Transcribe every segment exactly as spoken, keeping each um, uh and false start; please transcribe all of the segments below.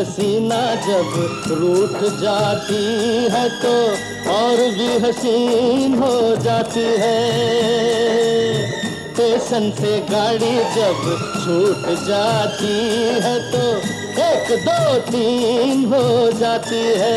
हसीना जब रूठ जाती है तो और भी हसीन हो जाती है। स्टेशन से गाड़ी जब छूट जाती है तो एक दो तीन हो जाती है।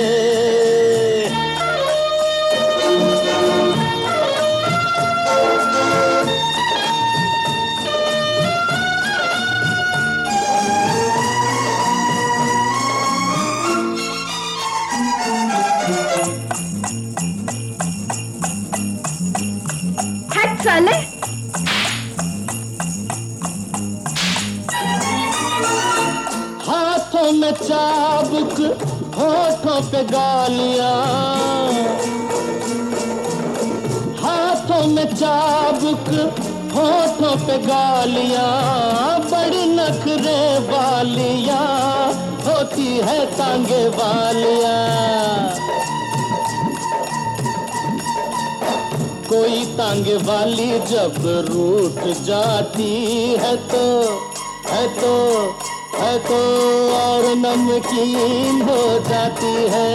साले हाथों में चाबुक होठों पे गालियां, हाथों में चाबुक होठों पे गालियां, बड़ी नखरे वालियां होती है तांगे वालियां। कोई तांगे वाली जब रूठ जाती है तो है तो है तो और नमकीन हो जाती है।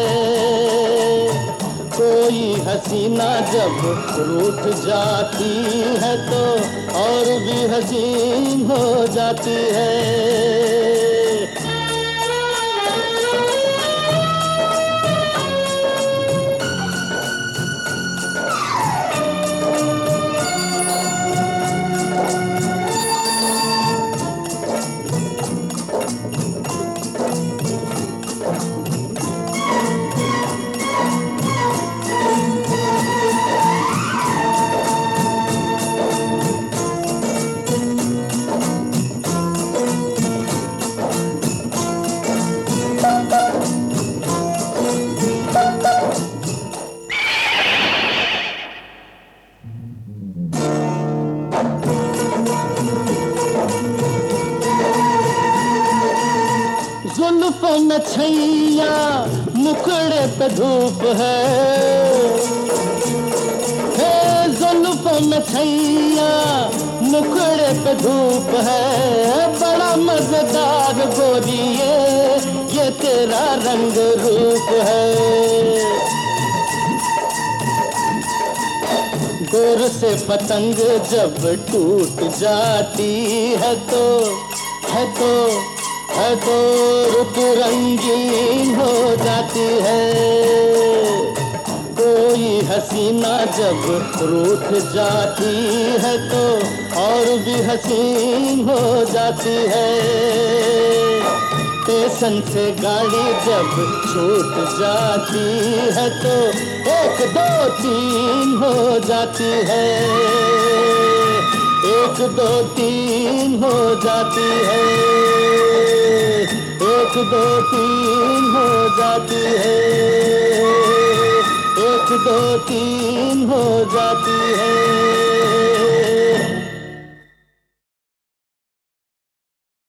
कोई हसीना जब रूठ जाती है तो और भी हसीन हो जाती है। जुल्फों में छैया मुखड़े पे धूप है, हे जुल्फों में छैया मुखड़े पे धूप है। बड़ा मजेदार गोरिये ये तेरा रंग रूप है। गोर से पतंग जब टूट जाती है तो है तो है तो रुत रंगीन हो जाती है। कोई हसीना जब रूठ जाती है तो और भी हसीन हो जाती है। स्टेशन से गाड़ी जब छूट जाती है तो एक दो तीन हो जाती है। एक दो तीन हो जाती है। एक दो तीन हो जाती है। एक दो तीन हो जाती है।